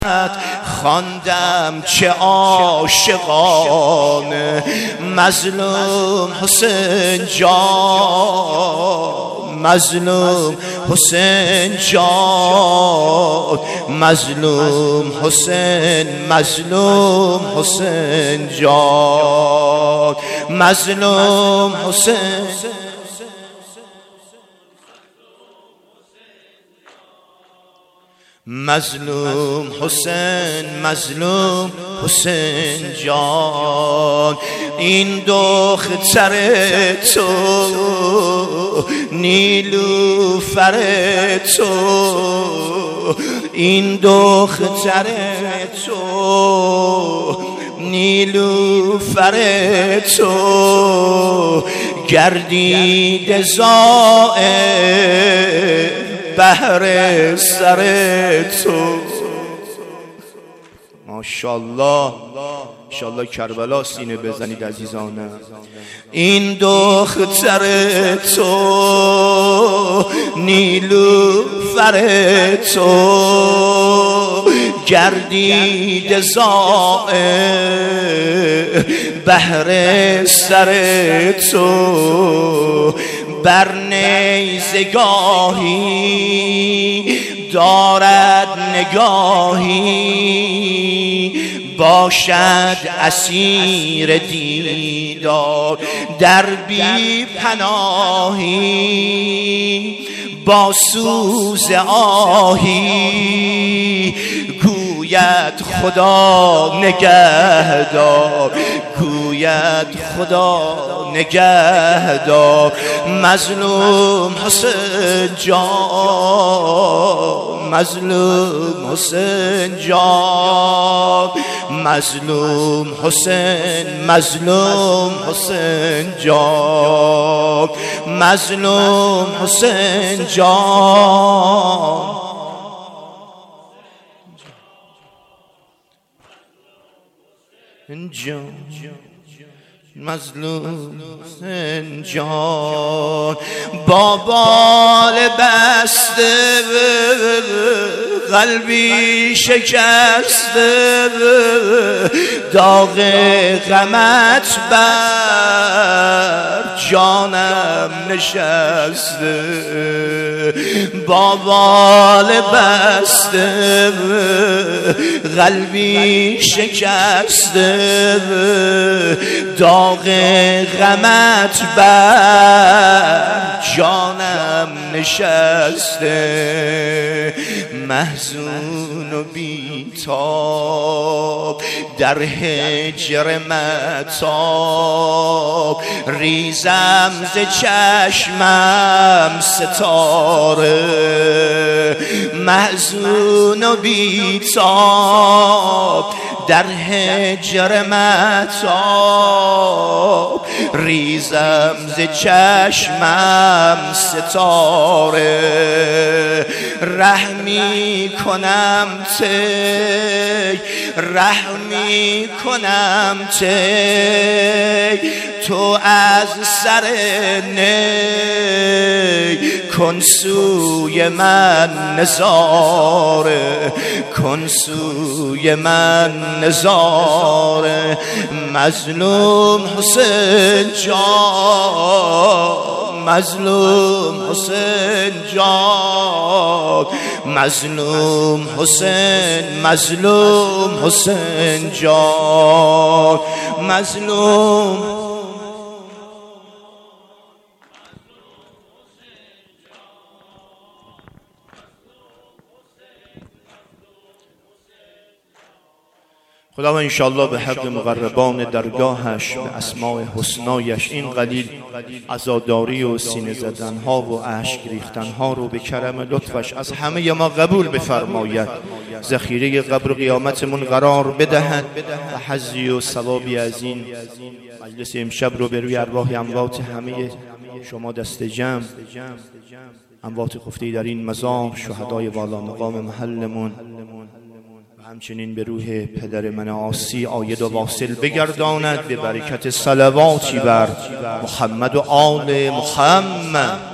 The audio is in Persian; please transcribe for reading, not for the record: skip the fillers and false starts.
خواندم چه عاشقانه مظلوم حسین جان، مظلوم حسین جان، مظلوم حسین، مظلوم حسین جان، مظلوم حسین. مظلوم حسین، مظلوم حسین جان، این دختر تو نیلوفر تو، این دختر تو نیلوفر تو، گردید زائر بهر سر تو. ماشاءالله انشاءالله کربلا سینه بزنید عزیزانم. این دختر تو نیلوفر تو، گردید زائر بهر سر تو، بر نیزگاهی دارد نگاهی، باشد اسیر دیدار در بی پناهی، با سوز آهی گوید خدا نگهدار، گوید خدا نگهدار. مظلوم حسین جان، مظلوم حسین جان، مظلوم حسین، مظلوم حسین جان، مظلوم حسین جان. مظلوم حسین جان، با بال بسته قلبی شکسته، داغ غمت بر جانم نشسته، با بال بسته قلبی شکسته، داغ غمت بر جانم نشسته، محزون و بیتاب در هجر متاب، ریزم ز چشمم ستاره، محزون و بیتاب در هجر متاب، ریزم ز چشمم ستاره، رحمی کنم تی، رحمی کنم تی، تو از سر نی کن سوی من نظاره، کن سوی من نظاره. مظلوم حسین جان، مظلوم حسین جان، مظلوم حسین، مظلوم حسین جان، مظلوم. خدا و انشاءالله به حق مقربان درگاهش، به اسماء حسنایش این قلیل عزاداری و سینه زدنها و اشک ریختنها رو به کرم لطفش از همه ما قبول بفرماید، ذخیره قبر و قیامتمون قرار بدهد و حظی و ثوابی از این مجلس امشب رو به روی ارواح اموات همه شما دست جمع، اموات خفته در این مزار، شهدای والا مقام محلمون، همچنین به روح پدر من عاصی عاید و واصل بگرداند به برکت صلواتی بر محمد و آل محمد.